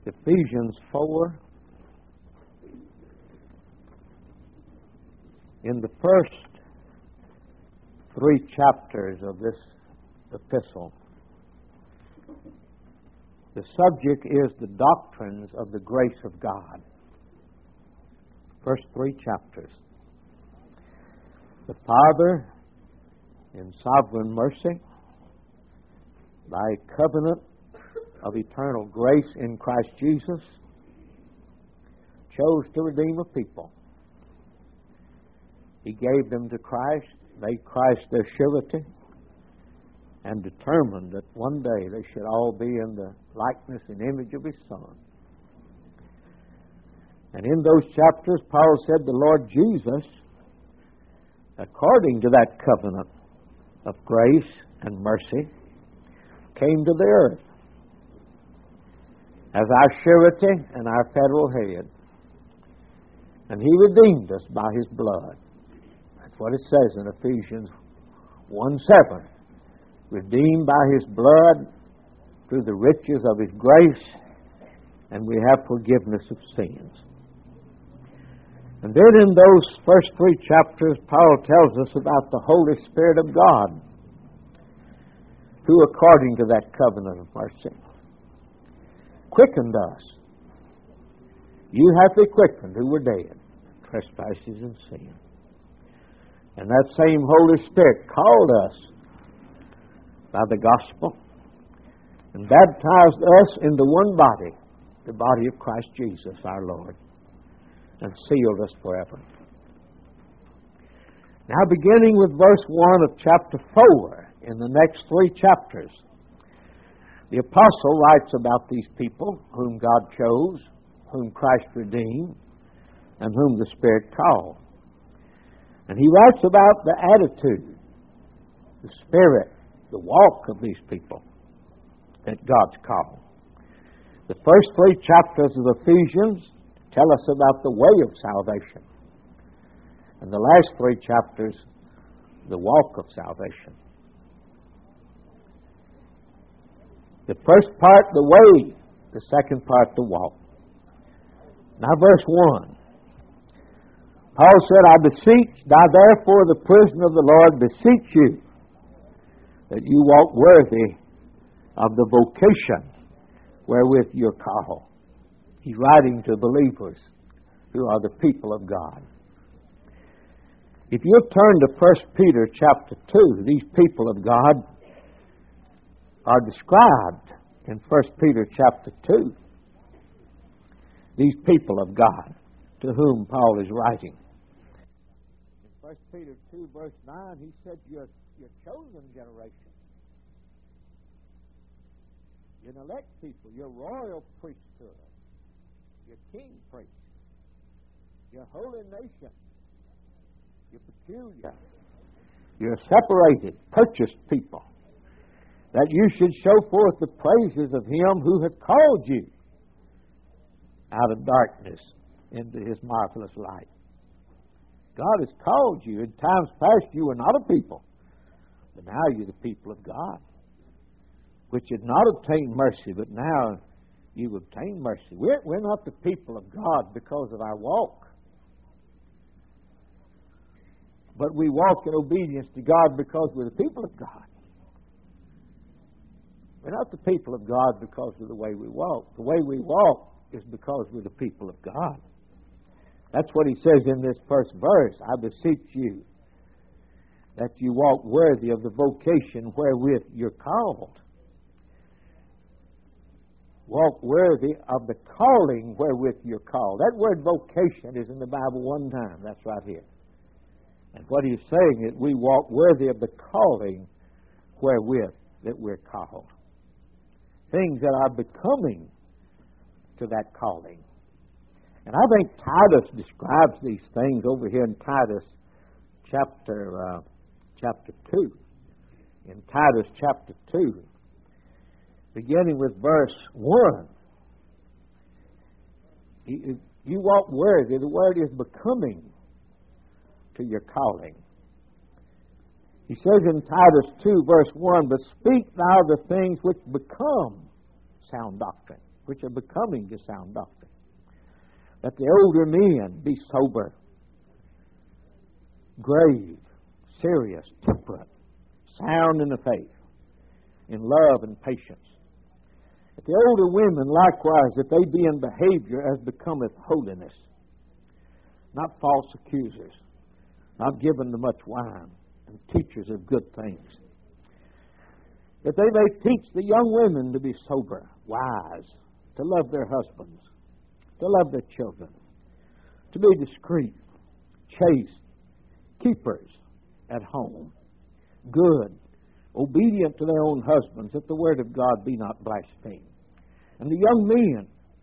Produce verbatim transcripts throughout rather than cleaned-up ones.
Ephesians four. In the first three chapters of this epistle, the subject is the doctrines of the grace of God. First three chapters. The Father, in sovereign mercy, by covenant of eternal grace in Christ Jesus, chose to redeem a people. He gave them to Christ, made Christ their surety, and determined that one day they should all be in the likeness and image of His Son. And in those chapters, Paul said the Lord Jesus, according to that covenant of grace and mercy, came to the earth as our surety and our federal head. And He redeemed us by His blood. That's what it says in Ephesians one seven. Redeemed by His blood through the riches of His grace, and we have forgiveness of sins. And then in those first three chapters, Paul tells us about the Holy Spirit of God, who, according to that covenant of mercy, quickened us. You have He quickened who were dead, trespasses and sin. And that same Holy Spirit called us by the gospel and baptized us into one body, the body of Christ Jesus our Lord, and sealed us forever. Now, beginning with verse one of chapter four, in the next three chapters, the apostle writes about these people whom God chose, whom Christ redeemed, and whom the Spirit called. And he writes about the attitude, the spirit, the walk of these people that God's called. The first three chapters of Ephesians tell us about the way of salvation. And the last three chapters, the walk of salvation. The first part, the way. The second part, the walk. Now, verse one. Paul said, I beseech, I therefore, the prisoner of the Lord, beseech you that you walk worthy of the vocation wherewith you're called. He's writing to believers who are the people of God. If you'll turn to First Peter chapter two, these people of God are described in First Peter chapter two. These people of God to whom Paul is writing. In First Peter two, verse nine, he said, You're, you're chosen generation. You're an elect people. You're royal priesthood. You're king priest. You're a holy nation. You're peculiar. You're a separated, purchased people. That you should show forth the praises of Him who hath called you out of darkness into His marvelous light. God has called you. In times past you were not a people, but now you're the people of God, which had not obtained mercy, but now you've obtained mercy. We're, we're not the people of God because of our walk, but we walk in obedience to God because we're the people of God. We're not the people of God because of the way we walk. The way we walk is because we're the people of God. That's what he says in this first verse. I beseech you that you walk worthy of the vocation wherewith you're called. Walk worthy of the calling wherewith you're called. That word vocation is in the Bible one time. That's right here. And what he's saying is we walk worthy of the calling wherewith that we're called. Things that are becoming to that calling. And I think Titus describes these things over here in Titus chapter uh, chapter two. In Titus chapter two, beginning with verse one. You, you walk worthy. The word is becoming to your calling. He says in Titus two, verse one, but speak thou the things which become sound doctrine, which are becoming to sound doctrine. That the older men be sober, grave, serious, temperate, sound in the faith, in love and patience. That the older women likewise, that they be in behavior as becometh holiness, not false accusers, not given to much wine, and teachers of good things. That they may teach the young women to be sober, wise, to love their husbands, to love their children, to be discreet, chaste, keepers at home, good, obedient to their own husbands, that the word of God be not blasphemed. And the young men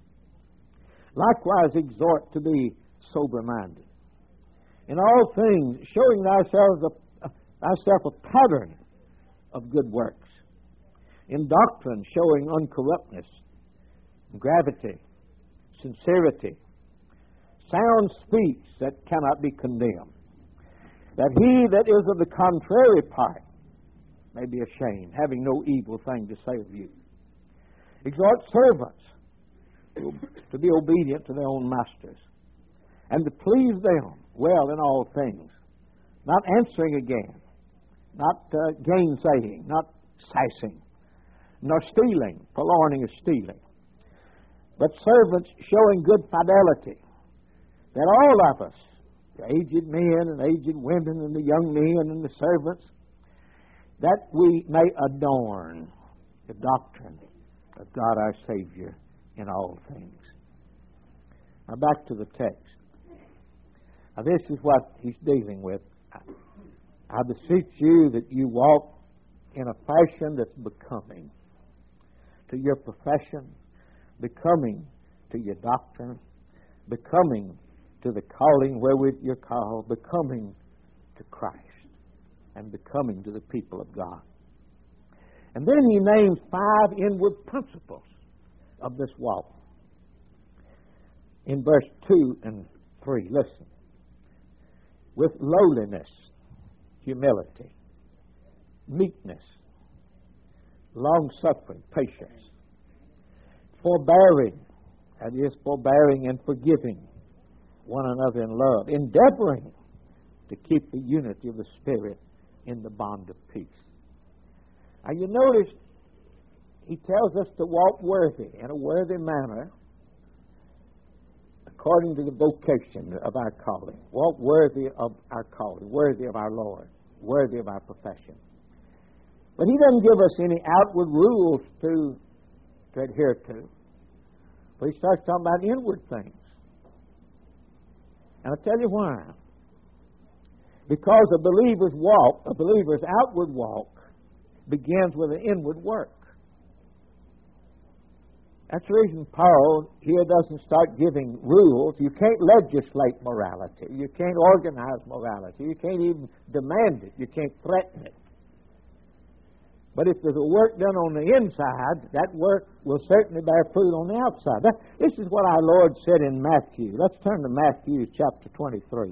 likewise exhort to be sober-minded. In all things, showing thyself a, thyself a pattern of good works. In doctrine, showing uncorruptness, gravity, sincerity, sound speech that cannot be condemned. That he that is of the contrary part may be ashamed, having no evil thing to say of you. Exhort servants to be obedient to their own masters, and to please them well in all things, not answering again, not uh, gainsaying, not sassing, nor stealing, purloining or stealing, but servants showing good fidelity, that all of us, the aged men and aged women and the young men and the servants, that we may adorn the doctrine of God our Savior in all things. Now back to the text. Now this is what he's dealing with. I beseech you that you walk in a fashion that's becoming to your profession, becoming to your doctrine, becoming to the calling wherewith you're called, becoming to Christ, and becoming to the people of God. And then he names five inward principles of this walk. In verse two and three, listen. With lowliness, humility, meekness, long-suffering, patience, forbearing, that is, forbearing and forgiving one another in love, endeavoring to keep the unity of the Spirit in the bond of peace. Now you notice he tells us to walk worthy, in a worthy manner, according to the vocation of our calling. Walk worthy of our calling, worthy of our Lord, worthy of our profession. But he doesn't give us any outward rules to, to adhere to. But he starts talking about inward things. And I'll tell you why. Because a believer's walk, a believer's outward walk, begins with an inward work. That's the reason Paul here doesn't start giving rules. You can't legislate morality. You can't organize morality. You can't even demand it. You can't threaten it. But if there's a work done on the inside, that work will certainly bear fruit on the outside. That, this is what our Lord said in Matthew. Let's turn to Matthew chapter twenty-three.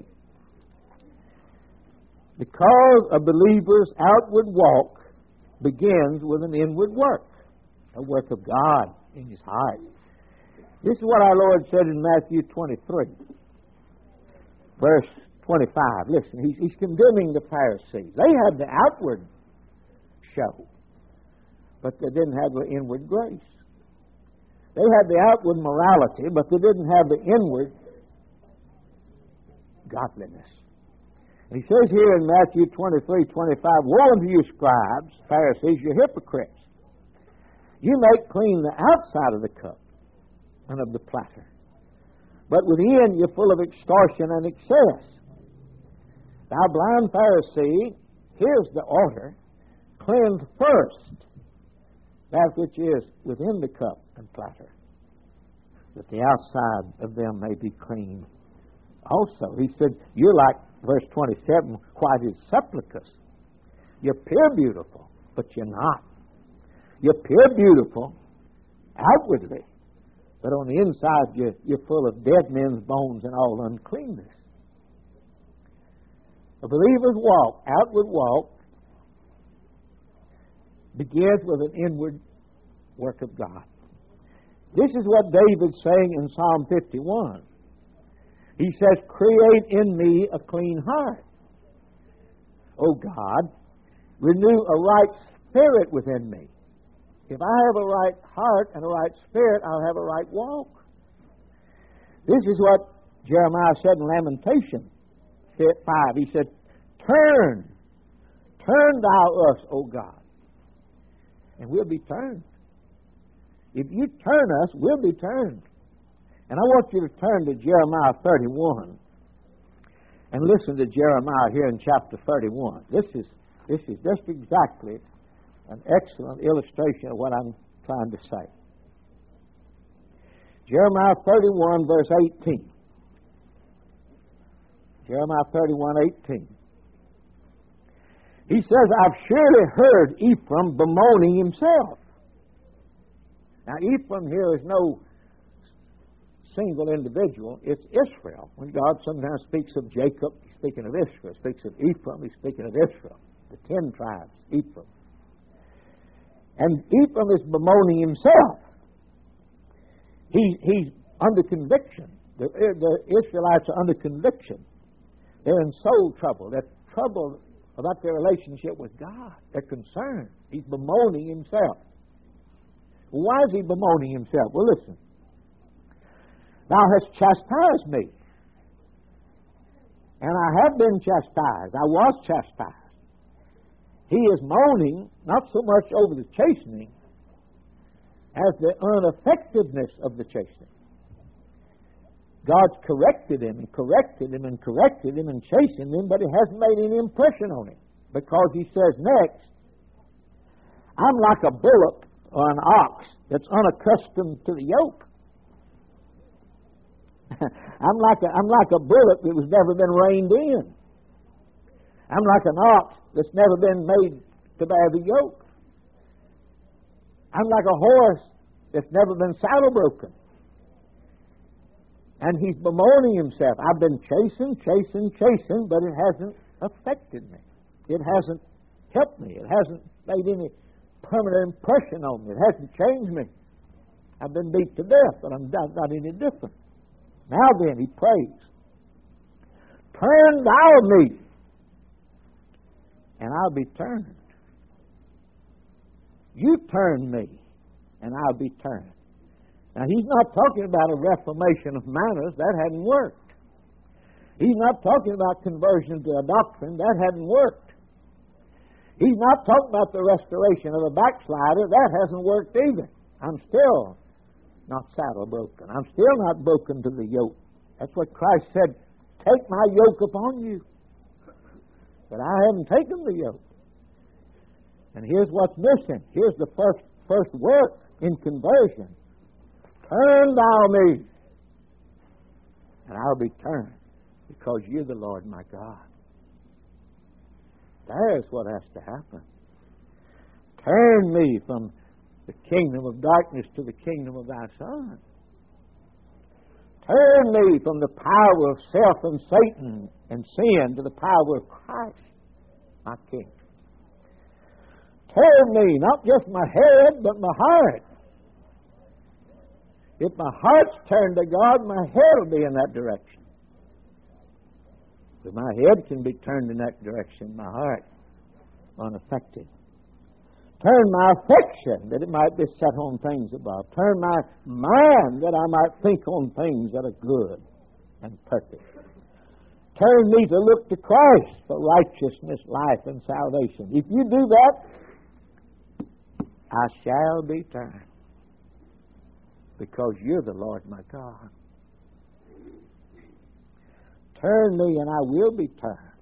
Because a believer's outward walk begins with an inward work, a work of God in his heart. This is what our Lord said in Matthew twenty-three, verse twenty-five. Listen, he's, he's condemning the Pharisees. They had the outward show, but they didn't have the inward grace. They had the outward morality, but they didn't have the inward godliness. And he says here in Matthew twenty-three, twenty-five, woe unto you, scribes, Pharisees, you hypocrites! You make clean the outside of the cup and of the platter, but within you're full of extortion and excess. Thou blind Pharisee, here's the order: cleanse first that which is within the cup and platter, that the outside of them may be clean also. He said, you're like, verse twenty-seven, white as sepulchres. You appear beautiful, but you're not. You appear beautiful outwardly, but on the inside you're, you're full of dead men's bones and all uncleanness. A believer's walk, outward walk, begins with an inward work of God. This is what David's saying in Psalm fifty-one. He says, create in me a clean heart. O God, renew a right spirit within me. If I have a right heart and a right spirit, I'll have a right walk. This is what Jeremiah said in Lamentation five. He said, turn, turn thou us, O God, and we'll be turned. If you turn us, we'll be turned. And I want you to turn to Jeremiah thirty-one and listen to Jeremiah here in chapter thirty-one. This is, this is just exactly an excellent illustration of what I'm trying to say. Jeremiah thirty-one, verse eighteen. Jeremiah thirty-one, eighteen. He says, I've surely heard Ephraim bemoaning himself. Now, Ephraim here is no single individual. It's Israel. When God sometimes speaks of Jacob, he's speaking of Israel. He speaks of Ephraim, he's speaking of Israel. The ten tribes, Ephraim. And Ephraim is bemoaning himself. He, he's under conviction. The, the Israelites are under conviction. They're in soul trouble. They're troubled about their relationship with God. They're concerned. He's bemoaning himself. Why is he bemoaning himself? Well, listen. Thou hast chastised me. And I have been chastised. I was chastised. He is moaning not so much over the chastening as the ineffectiveness of the chastening. God's corrected him and corrected him and corrected him and chastened him, but it hasn't made any impression on him. Because he says next, I'm like a bullock or an ox that's unaccustomed to the yoke. I'm like a, I'm like a bullock that was never been reined in. I'm like an ox that's never been made to bear the yoke. I'm like a horse that's never been saddle broken. And he's bemoaning himself. I've been chasing, chasing, chasing, but it hasn't affected me. It hasn't helped me. It hasn't made any permanent impression on me. It hasn't changed me. I've been beat to death, but I'm not, not any different. Now then, he prays, turn thou me, and I'll be turned. You turn me, and I'll be turned. Now, he's not talking about a reformation of manners. That hadn't worked. He's not talking about conversion to a doctrine. That hadn't worked. He's not talking about the restoration of a backslider. That hasn't worked either. I'm still not saddle broken. I'm still not broken to the yoke. That's what Christ said, take my yoke upon you. But I haven't taken the yoke. And here's what's missing. Here's the first, first work in conversion. Turn thou me, and I'll be turned, because you're the Lord my God. There's what has to happen. Turn me from the kingdom of darkness to the kingdom of thy Son. Turn me from the power of self and Satan and sin to the power of Christ, my King. Turn me, not just my head, but my heart. If my heart's turned to God, my head will be in that direction. If my head can be turned in that direction, my heart unaffected. Turn my affection that it might be set on things above. Turn my mind that I might think on things that are good and perfect. Turn me to look to Christ for righteousness, life, and salvation. If you do that, I shall be turned. Because you're the Lord my God. Turn me and I will be turned.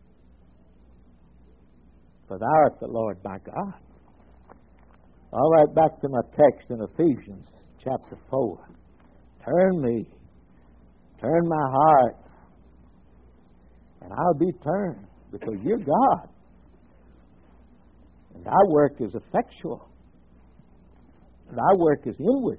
For thou art the Lord my God. All right, back to my text in Ephesians chapter four. Turn me, turn my heart, and I'll be turned, because you're God. And thy work is effectual. And thy work is inward.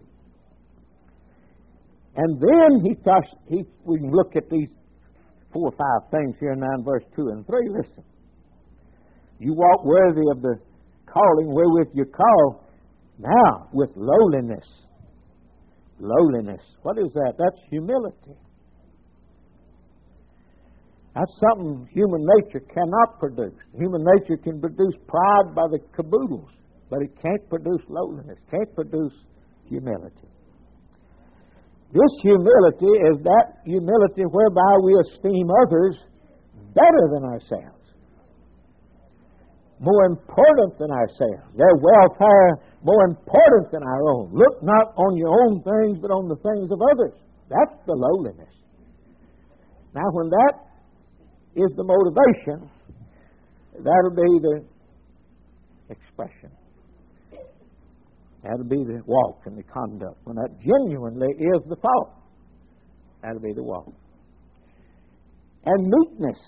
And then he touched, he, we can look at these four or five things here now in verse two and three. Listen. You walk worthy of the calling wherewith you call, now with lowliness Lowliness. What is that? That's humility. That's something human nature cannot produce. Human nature can produce pride by the caboodles, but it can't produce lowliness, can't produce humility. This humility is that humility whereby we esteem others better than ourselves, more important than ourselves, their welfare more important than our own. Look not on your own things, but on the things of others. That's the lowliness. Now, when that is the motivation, that'll be the expression. That'll be the walk and the conduct. When that genuinely is the thought, that'll be the walk. And meekness,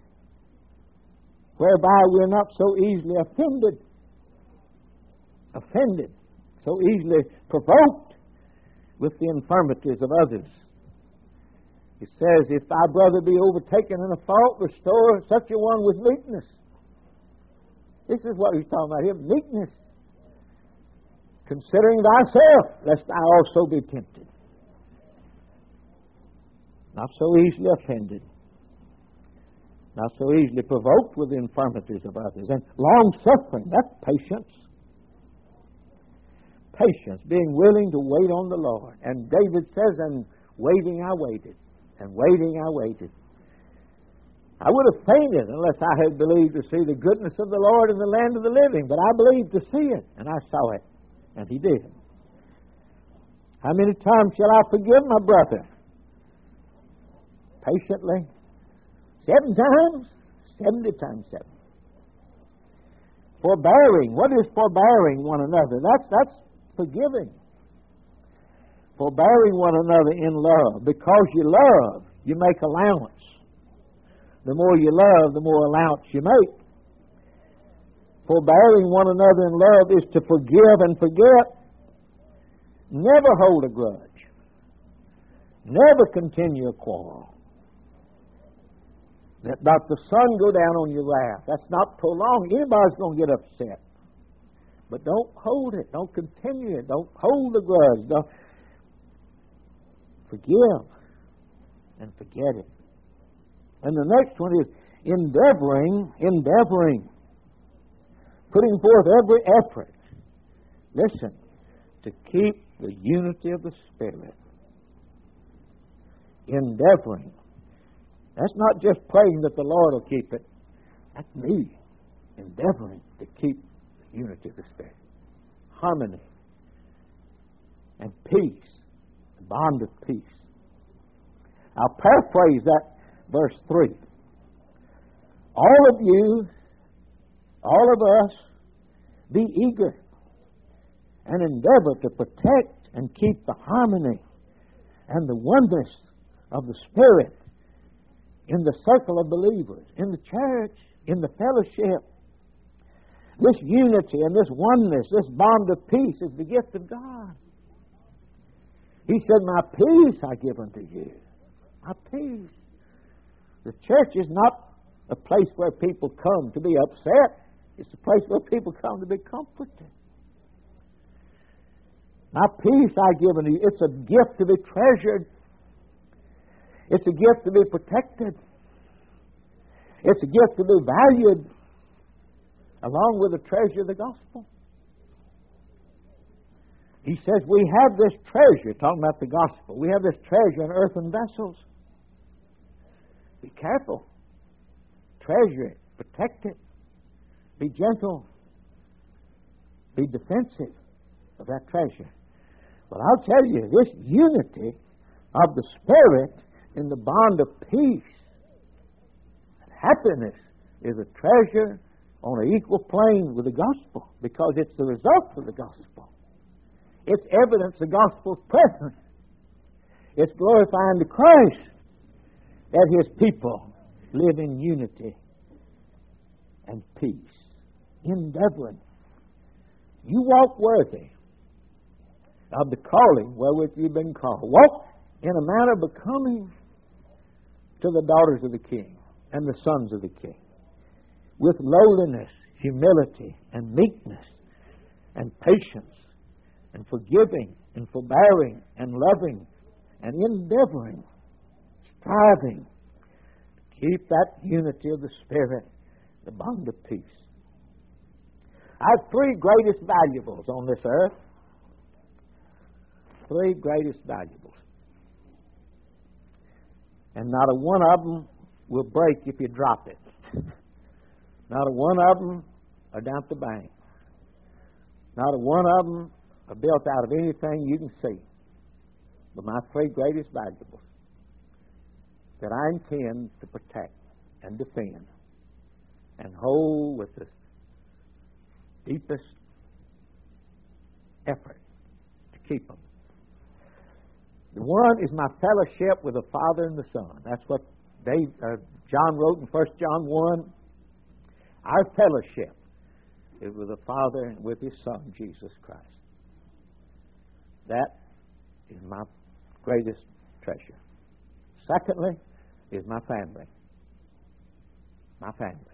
whereby we're not so easily offended, offended, so easily provoked with the infirmities of others. He says, if thy brother be overtaken in a fault, restore such a one with meekness. This is what he's talking about here, meekness. Considering thyself, lest thou also be tempted. Not so easily offended. Not so easily provoked with the infirmities of others. And long-suffering, that's patience. Patience, being willing to wait on the Lord. And David says, and waiting I waited. And waiting I waited. I would have fainted unless I had believed to see the goodness of the Lord in the land of the living. But I believed to see it, and I saw it. And he did. How many times shall I forgive my brother? Patiently. Seven times? Seventy times seven. Forbearing. What is forbearing one another? That's, that's forgiving. Forbearing one another in love. Because you love, you make allowance. The more you love, the more allowance you make. Forbearing one another in love is to forgive and forget. Never hold a grudge. Never continue a quarrel. Let not the sun go down on your wrath. That's not prolonged. Anybody's going to get upset. But don't hold it. Don't continue it. Don't hold the grudge. Don't. Forgive and forget it. And the next one is endeavoring, endeavoring. Putting forth every effort, listen, to keep the unity of the Spirit. Endeavoring. That's not just praying that the Lord will keep it. That's me endeavoring to keep the unity of the Spirit. Harmony and peace, the bond of peace. I'll paraphrase that verse three. All of you, all of us, be eager and endeavor to protect and keep the harmony and the oneness of the Spirit in the circle of believers, in the church, in the fellowship. This unity and this oneness, this bond of peace is the gift of God. He said, my peace I give unto you. My peace. The church is not a place where people come to be upset. It's a place where people come to be comforted. My peace I give unto you. It's a gift to be treasured. It's a gift to be protected. It's a gift to be valued along with the treasure of the gospel. He says we have this treasure, talking about the gospel. We have this treasure in earthen vessels. Be careful. Treasure it. Protect it. Be gentle. Be defensive of that treasure. Well, I'll tell you, this unity of the Spirit in the bond of peace and happiness is a treasure on an equal plane with the gospel, because it's the result of the gospel. It's evidence the gospel's present. It's glorifying to Christ that His people live in unity and peace. Endeavoring. You walk worthy of the calling wherewith you've been called. Walk in a manner becoming to the daughters of the King and the sons of the King, with lowliness, humility, and meekness, and patience, and forgiving, and forbearing and loving and endeavoring, striving to keep that unity of the Spirit, the bond of peace. I have three greatest valuables on this earth. Three greatest valuables. And not a one of them will break if you drop it. Not a one of them are down at the bank. Not a one of them are built out of anything you can see. But my three greatest valuables that I intend to protect and defend and hold with the deepest effort to keep them. The one is my fellowship with the Father and the Son. That's what Dave, uh, John wrote in First John one. Our fellowship is with the Father and with His Son, Jesus Christ. That is my greatest treasure. Secondly, is my family. My family.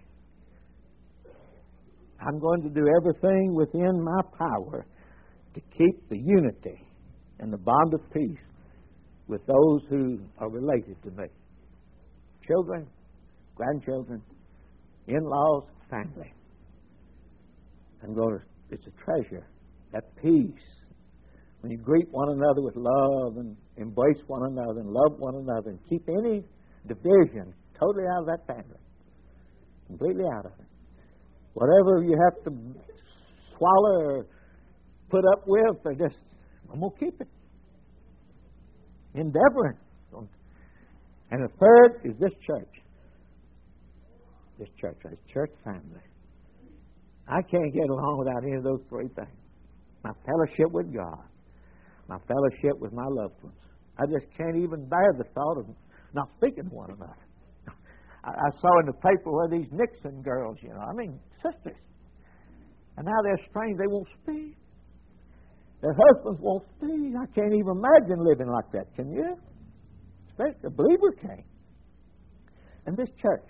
I'm going to do everything within my power to keep the unity and the bond of peace with those who are related to me. Children, grandchildren, in-laws, family. I'm going to, it's a treasure, that peace. When you greet one another with love and embrace one another and love one another and keep any division totally out of that family. Completely out of it. Whatever you have to swallow or put up with, or just, I'm going to keep it. Endeavoring. And the third is this church. This church, this church family. I can't get along without any of those three things. My fellowship with God. My fellowship with my loved ones. I just can't even bear the thought of not speaking to one another. I, I saw in the paper where these Nixon girls, you know, I mean, sisters. And now they're strange, they won't speak. Their husbands won't speak. I can't even imagine living like that, can you? Especially a believer can't. And this church.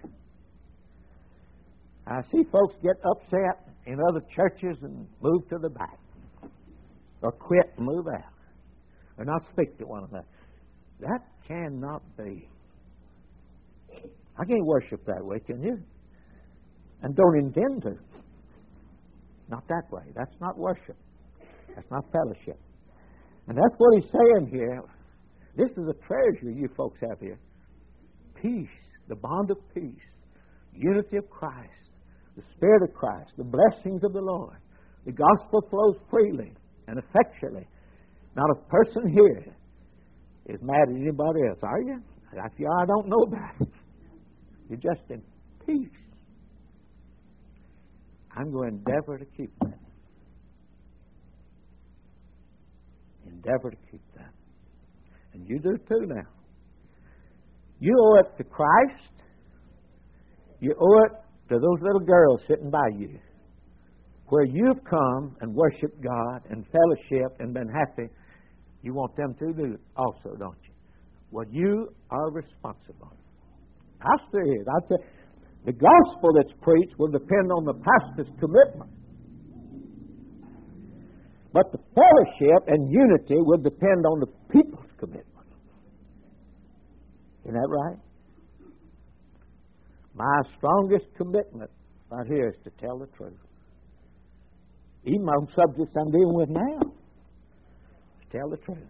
I see folks get upset in other churches and move to the back. Or quit and move out. Or not speak to one another. That cannot be. I can't worship that way, can you? And don't intend to. Not that way. That's not worship. That's not fellowship. And that's what he's saying here. This is a treasure you folks have here. Peace, the bond of peace, unity of Christ, the Spirit of Christ, the blessings of the Lord. The gospel flows freely and effectually. Not a person here is mad at anybody else, are you? If you are, I don't know about it. You're just in peace. I'm going to endeavor to keep that. Endeavor to keep that. And you do too now. You owe it to Christ. You owe it to those little girls sitting by you. Where you've come and worshiped God and fellowship and been happy, you want them to do it also, don't you? Well, you are responsible. I say it. I say, the gospel that's preached will depend on the pastor's commitment. But the fellowship and unity will depend on the people's commitment. Isn't that right? My strongest commitment right here is to tell the truth. Even on subjects I'm dealing with now. To tell the truth.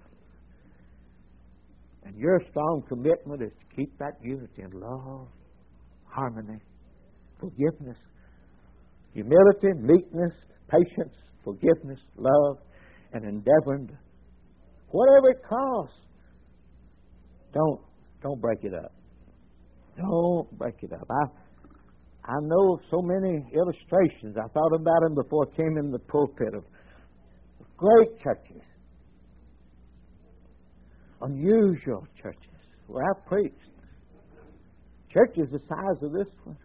And your strong commitment is to keep that unity in love, harmony, forgiveness, humility, meekness, patience, forgiveness, love, and endeavoring to, whatever it costs, don't, don't break it up. Don't break it up. I, I know of so many illustrations. I thought about them before I came in the pulpit of great churches. Unusual churches where I preached. Churches the size of this one.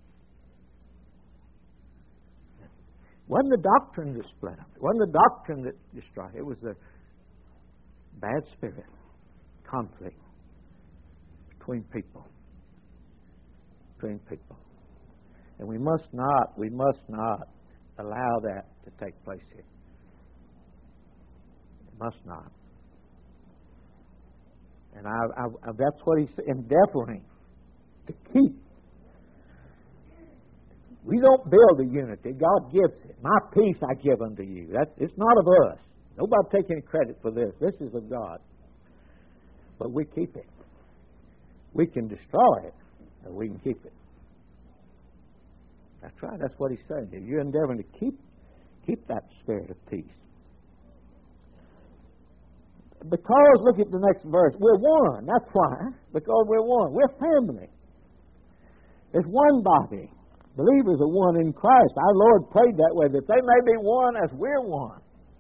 It wasn't the doctrine that split up. It wasn't the doctrine that destroyed. It was the bad spirit, conflict between people. Between people. And we must not, we must not allow that to take place here. Must not. And I, I, I, that's what he's endeavoring to keep. We don't build the unity. God gives it. My peace I give unto you. That, it's not of us. Nobody take any credit for this. This is of God. But we keep it. We can destroy it, or we can keep it. That's right. That's what he's saying here. You're endeavoring to keep, keep that spirit of peace. Because, look at the next verse, we're one. That's why. Because we're one. We're family. There's one body. Believers are one in Christ. Our Lord prayed that way, that they may be one as we're one.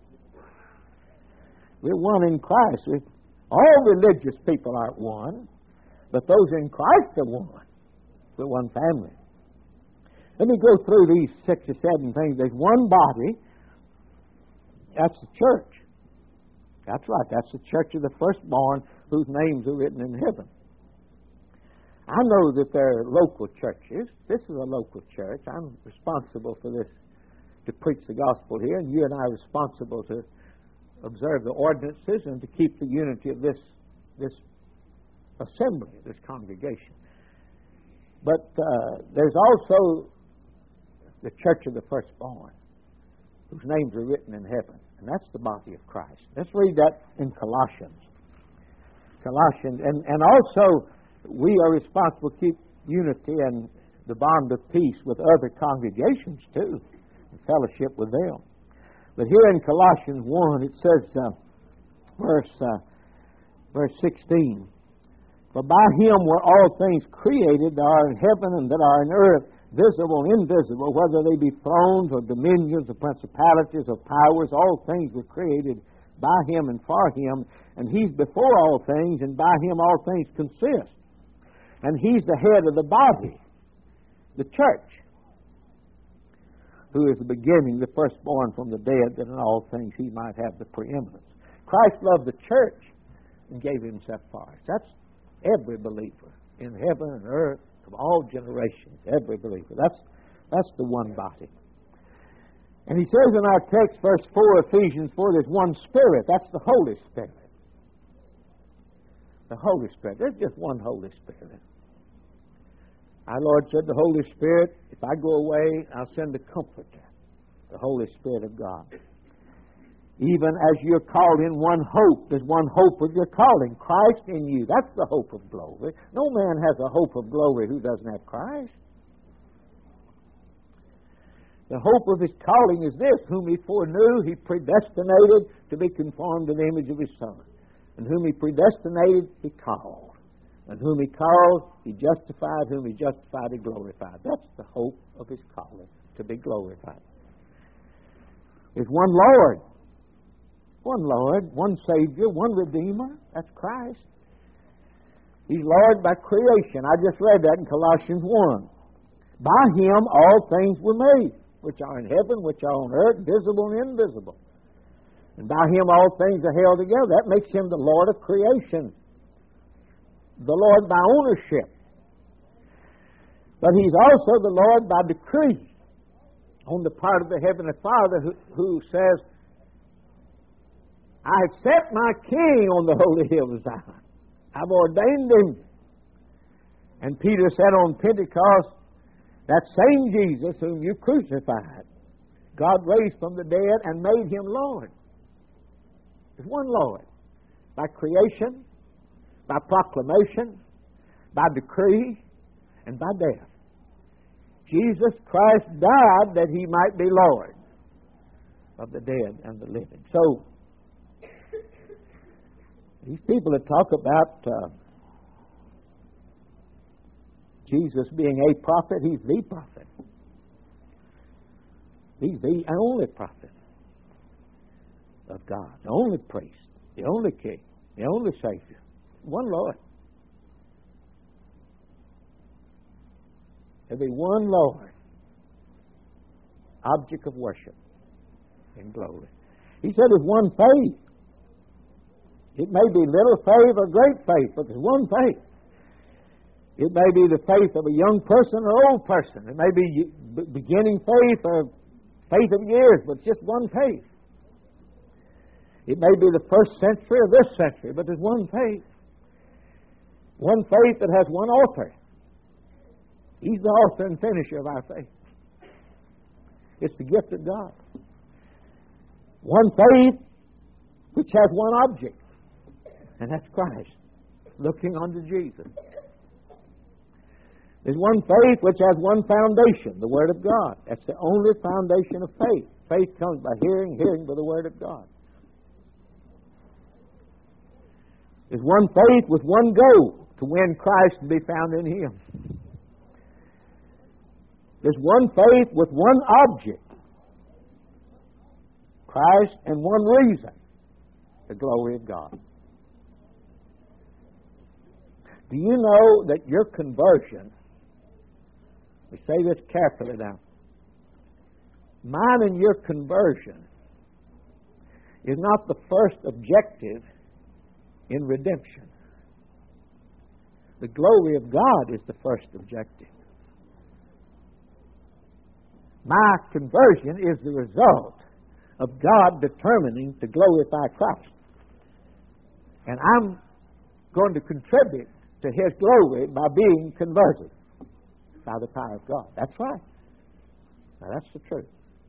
We're one in Christ. We're, all religious people aren't one, but those in Christ are one. We're one family. Let me go through these six or seven things. There's one body. That's the church. That's right. That's the church of the firstborn whose names are written in heaven. I know that there are local churches. This is a local church. I'm responsible for this, to preach the gospel here, and you and I are responsible to observe the ordinances and to keep the unity of this, this assembly, this congregation. But uh, there's also the church of the firstborn, whose names are written in heaven, and that's the body of Christ. Let's read that in Colossians. Colossians, and, and also we are responsible to keep unity and the bond of peace with other congregations too, and fellowship with them. But here in Colossians one, it says, uh, verse uh, verse sixteen, for by him were all things created that are in heaven and that are in earth, visible and invisible, whether they be thrones or dominions or principalities or powers, all things were created by him and for him, and he's before all things, and by him all things consist. And he's the head of the body, the church, who is the beginning, the firstborn from the dead, that in all things he might have the preeminence. Christ loved the church and gave himself for us. That's every believer in heaven and earth, of all generations, every believer. That's, that's the one body. And he says in our text, verse four, Ephesians four, there's one Spirit. That's the Holy Spirit. The Holy Spirit. There's just one Holy Spirit. Our Lord said, the Holy Spirit, if I go away, I'll send a comforter, the Holy Spirit of God. Even as you're called in one hope, there's one hope of your calling, Christ in you. That's the hope of glory. No man has a hope of glory who doesn't have Christ. The hope of his calling is this, whom he foreknew, he predestinated to be conformed to the image of his Son. And whom he predestinated, he called. And whom he called, he justified. Whom he justified, he glorified. That's the hope of his calling, to be glorified. There's one Lord. One Lord, one Savior, one Redeemer. That's Christ. He's Lord by creation. I just read that in Colossians one. By him all things were made, which are in heaven, which are on earth, visible and invisible. And by him all things are held together. That makes him the Lord of creation, the Lord by ownership. But he's also the Lord by decree, on the part of the Heavenly Father who, who says, I have set my king on the holy hill of Zion. I've ordained him. And Peter said on Pentecost, that same Jesus whom you crucified, God raised from the dead and made him Lord. There's one Lord. By creation, by proclamation, by decree, and by death. Jesus Christ died that he might be Lord of the dead and the living. So, these people that talk about uh, Jesus being a prophet, he's the prophet. He's the only prophet of God, the only priest, the only king, the only Savior. One Lord. There'll be one Lord, object of worship in glory. He said there's one faith. It may be little faith or great faith, but there's one faith. It may be the faith of a young person or old person. It may be beginning faith or faith of years, but it's just one faith. It may be the first century or this century, but there's one faith. One faith that has one author. He's the author and finisher of our faith. It's the gift of God. One faith which has one object, and that's Christ, looking unto Jesus. There's one faith which has one foundation, the Word of God. That's the only foundation of faith. Faith comes by hearing, hearing by the Word of God. There's one faith with one goal, to win Christ and be found in Him. There's one faith with one object, Christ, and one reason, the glory of God. Do you know that your conversion, we say this carefully now, mine and your conversion is not the first objective in redemption. The glory of God is the first objective. My conversion is the result of God determining to glorify Christ. And I'm going to contribute to His glory by being converted by the power of God. That's right. Now that's the truth.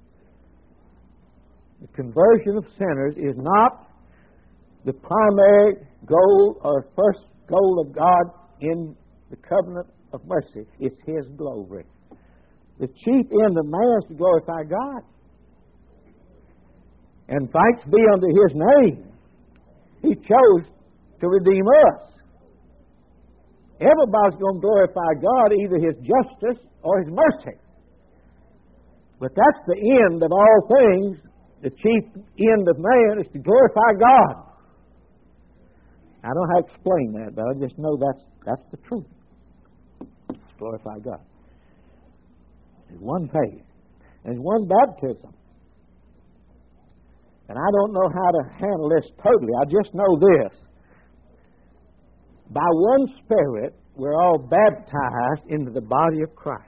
The conversion of sinners is not the primary goal or first goal of God in the covenant of mercy. It's His glory. The chief end of man is to glorify God. And thanks be unto His name, He chose to redeem us. Everybody's going to glorify God, either His justice or His mercy. But that's the end of all things. The chief end of man is to glorify God. I don't know how to explain that, but I just know that's that's the truth. It's glorify God. There's one faith. There's one baptism. And I don't know how to handle this totally. I just know this. By one Spirit, we're all baptized into the body of Christ.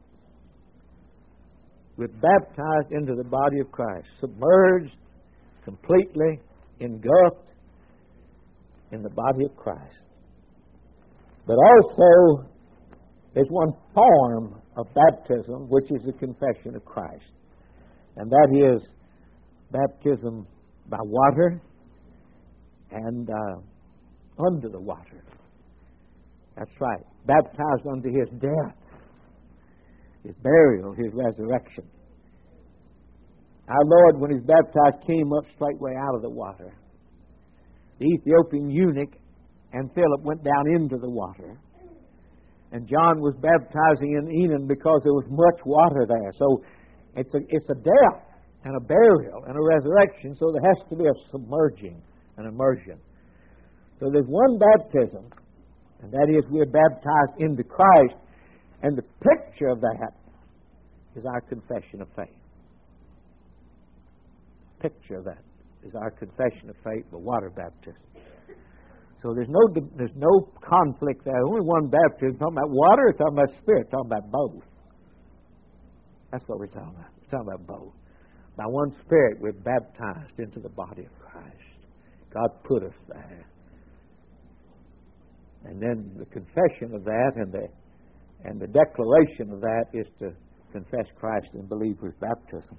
We're baptized into the body of Christ, submerged, completely engulfed in the body of Christ. But also, there's one form of baptism, which is the confession of Christ. And that is baptism by water and uh, under the water. That's right. Baptized unto His death, His burial, His resurrection. Our Lord, when He was baptized, came up straightway out of the water. The Ethiopian eunuch and Philip went down into the water. And John was baptizing in Enon because there was much water there. So it's a, it's a death and a burial and a resurrection, so there has to be a submerging, an immersion. So there's one baptism, and that is we're baptized into Christ, and the picture of that is our confession of faith. Picture of that is our confession of faith, the water baptism. So there's no there's no conflict there. Only one baptism. Talking about water, or talking about Spirit, talking about both. That's what we're talking about. We're talking about both. By one Spirit, we're baptized into the body of Christ. God put us there. And then the confession of that and the and the declaration of that is to confess Christ and believe His baptism.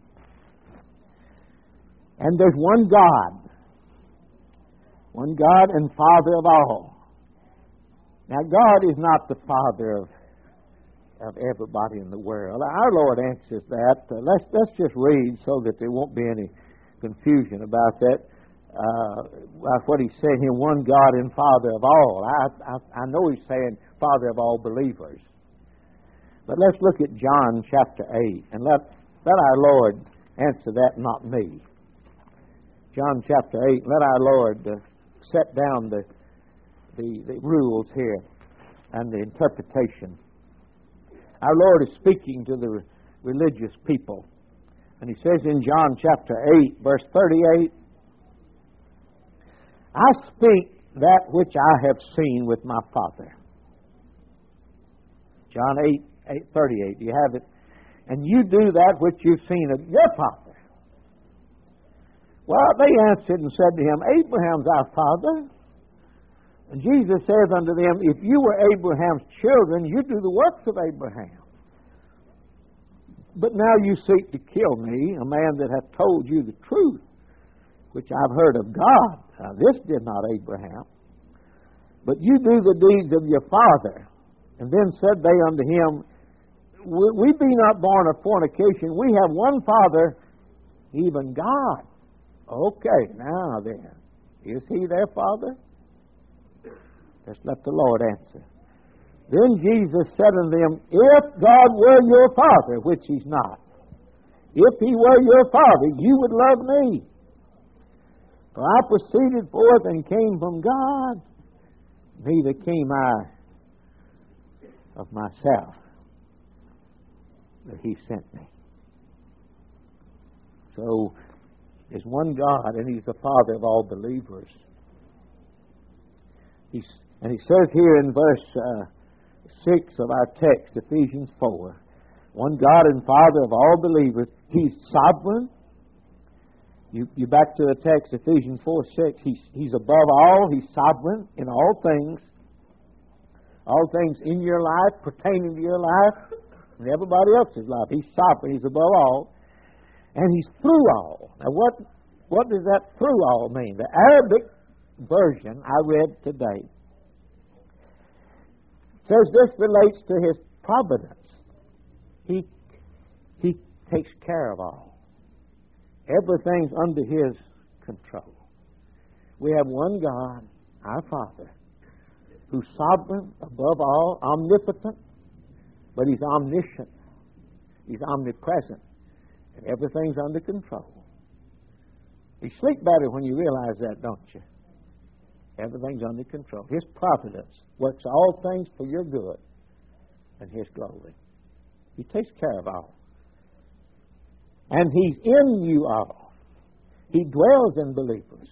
And there's one God. One God and Father of all. Now, God is not the Father of, of everybody in the world. Our Lord answers that. Uh, let's, let's just read so that there won't be any confusion about that. Uh, what He said here, one God and Father of all. I, I, I know He's saying Father of all believers. But let's look at John chapter eight, and let, let our Lord answer that, not me. John chapter eight, let our Lord uh, set down the, the the rules here and the interpretation. Our Lord is speaking to the religious people. And He says in John chapter eight, verse thirty-eight, I speak that which I have seen with my Father. John eight, eight thirty-eight, you have it. And you do that which you've seen of your Father. Well, they answered and said to him, Abraham's our father. And Jesus says unto them, If you were Abraham's children, you'd do the works of Abraham. But now you seek to kill me, a man that hath told you the truth, which I've heard of God. Now this did not Abraham. But you do the deeds of your father. And then said they unto him, We be not born of fornication. We have one Father, even God. Okay, now then, is He their Father? Let's let the Lord answer. Then Jesus said unto them, If God were your Father, which He's not, if He were your Father, you would love me. For I proceeded forth and came from God, neither came I of myself, but He sent me. So, there's one God, and He's the Father of all believers. He's, and He says here in verse uh, six of our text, Ephesians four, one God and Father of all believers. He's sovereign. You, you back to the text, Ephesians four six. He's, he's above all. He's sovereign in all things. All things in your life, pertaining to your life, and everybody else's life. He's sovereign. He's above all. And He's through all. Now, what, what does that through all mean? The Arabic version I read today says this relates to His providence. He, he takes care of all. Everything's under His control. We have one God, our Father, who's sovereign, above all, omnipotent, but He's omniscient. He's omnipresent. And everything's under control. You sleep better when you realize that, don't you? Everything's under control. His providence works all things for your good and His glory. He takes care of all. And He's in you all. He dwells in believers.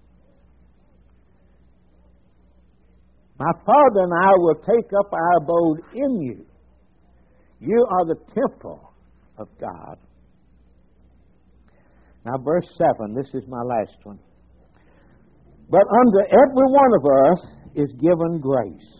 My Father and I will take up our abode in you. You are the temple of God. Now, verse seven, this is my last one. But unto every one of us is given grace.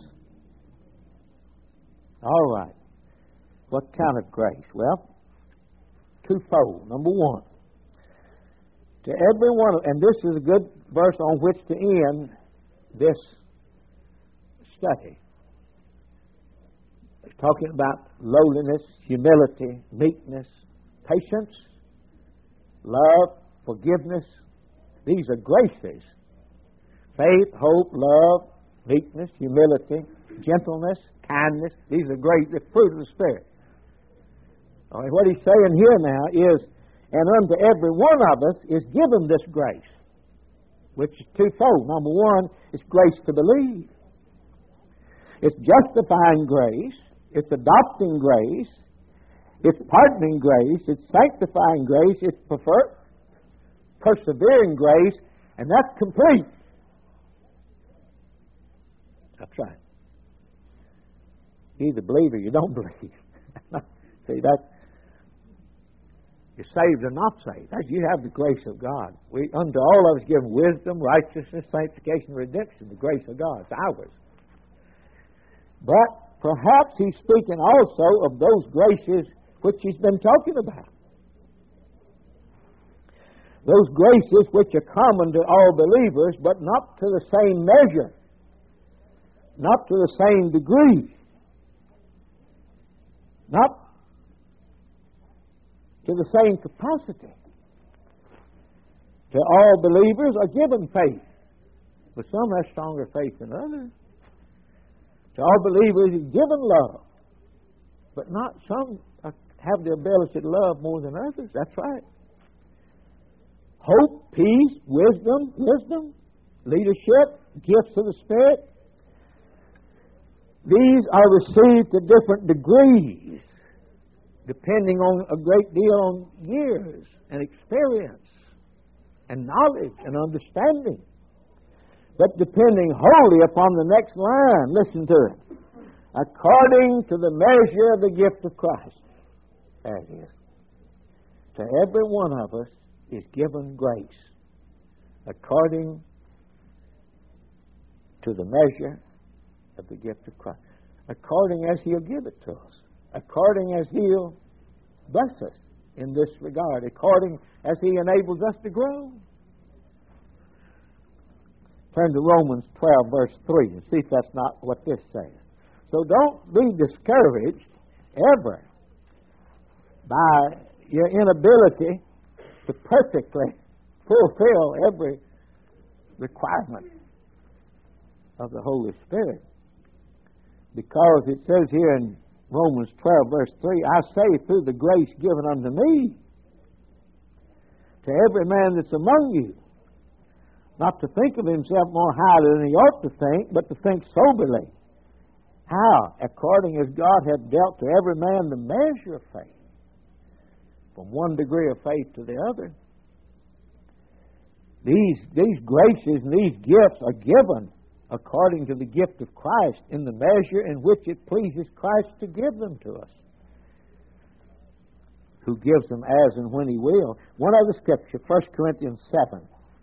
All right. What kind of grace? Well, twofold. Number one, to every one of, and this is a good verse on which to end this study. It's talking about lowliness, humility, meekness, patience, love, forgiveness. These are graces. Faith, hope, love, meekness, humility, gentleness, kindness. These are great, the fruit of the Spirit. All right, what he's saying here now is, and unto every one of us is given this grace, which is twofold. Number one, it's grace to believe. It's justifying grace. It's adopting grace. It's pardoning grace. It's sanctifying grace. It's prefer, persevering grace. And that's complete. That's right. You either believe or you don't believe. See, that you're saved or not saved. That you have the grace of God. We, unto all of us given wisdom, righteousness, sanctification, redemption. The grace of God. It's ours. But perhaps he's speaking also of those graces which he's been talking about. Those graces which are common to all believers, but not to the same measure, not to the same degree, not to the same capacity. To all believers are given faith, but some have stronger faith than others. To all believers is given love, but not some have the ability to love more than others. That's right. Hope, peace, wisdom, wisdom, leadership, gifts of the Spirit. These are received to different degrees, depending on a great deal on years and experience and knowledge and understanding. But depending wholly upon the next line, listen to it. According to the measure of the gift of Christ. There it is. To every one of us is given grace. according to the measure of the gift of Christ. According as He'll give it to us. According as He'll bless us in this regard. According as He enables us to grow. Turn to Romans twelve, verse three, and see if that's not what this says. So don't be discouraged ever by your inability to perfectly fulfill every requirement of the Holy Spirit. Because it says here in Romans twelve, verse three, I say through the grace given unto me, to every man that's among you, not to think of himself more highly than he ought to think, but to think soberly. How? According as God hath dealt to every man the measure of faith, from one degree of faith to the other. These, these graces and these gifts are given according to the gift of Christ in the measure in which it pleases Christ to give them to us, who gives them as and when He will. One other scripture, First Corinthians seven,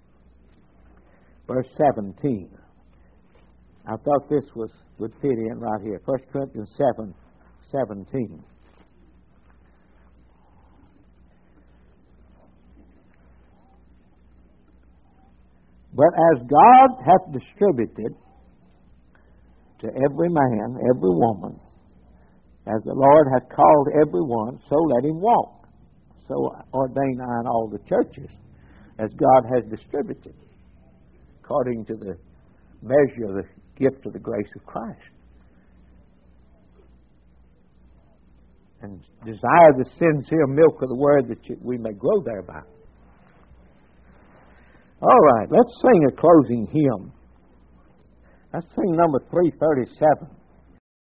verse seventeen. I thought this was would fit in right here. First Corinthians seven, seventeen. But as God hath distributed to every man, every woman, as the Lord hath called every one, so let him walk. So ordain I in all the churches, as God has distributed, according to the measure of the gift of the grace of Christ. And desire the sincere milk of the Word that we may grow thereby. All right, let's sing a closing hymn. Let's sing number three thirty-seven.